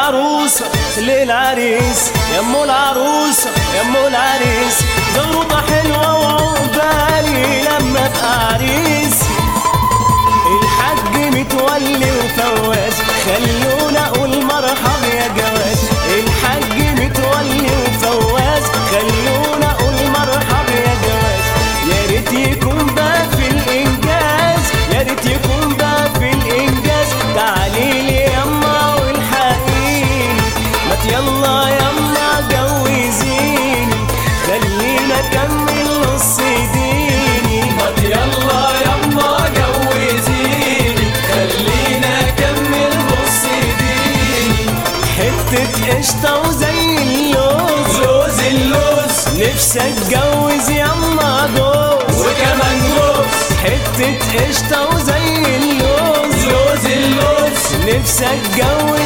العروسة للعريس، يم العروسة يم العريس، زغروطة حلوة وعقبالي لما ابقى عريس. الحاج متولي وفواز، خلونا اقول مرحب يا جواز. الحاج متولي وفواز، خلونا اقول مرحب يا جواز. يا ريت يكون بقى في الانجاز، يا ريت يكون بقى في الانجاز. تعالي لي يما والحقيني، ما يلا يما جوزيني، خلينا اكمل نص ديني. ما يلا يما جوزيني، خلينا اكمل نص ديني. حتة قشطة وزي اللوز، لوز اللوز نفسي اتجوز يما جوز، وكمان جوز. حتة قشطة وزي اللوز، لوز اللوز نفسي اتجوز